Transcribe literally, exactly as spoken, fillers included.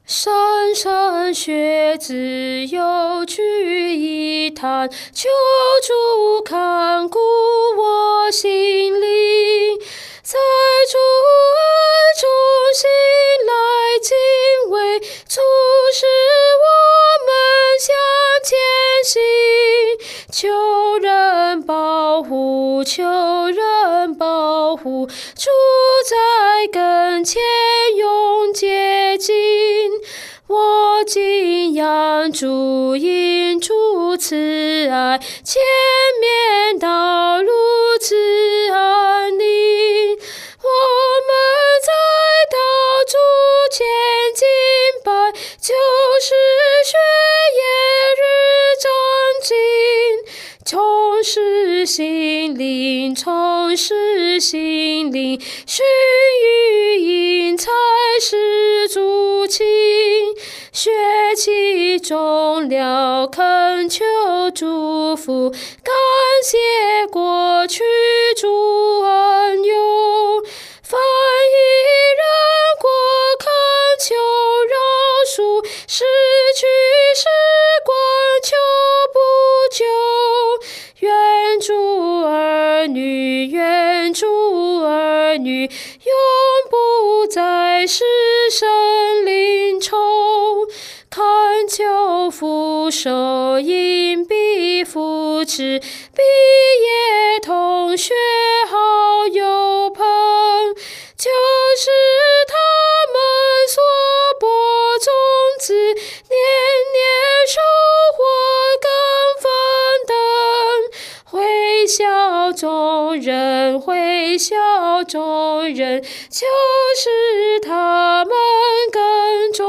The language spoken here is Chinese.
莘莘学子有句一叹，求主看顾我心灵，在主爱中心来敬畏，促使我们向前行。求人保护，求人保护，主在跟前永接近。我敬仰主，因主慈爱，前面道路自安宁。我们在道主前敬拜，就是学业日长进，充实心灵，充实心灵，训育因才是主情。学期终了，恳求祝福，感谢过去主恩佑，凡一人过恳求饶恕，失去时光求不救。愿主儿女，愿主儿女，永不在世生灵愁。恳求父手荫庇扶持，毕业同学好友朋，就是他们所播种子，年年收获更丰登。回孝众人，回孝众人，就是他们耕种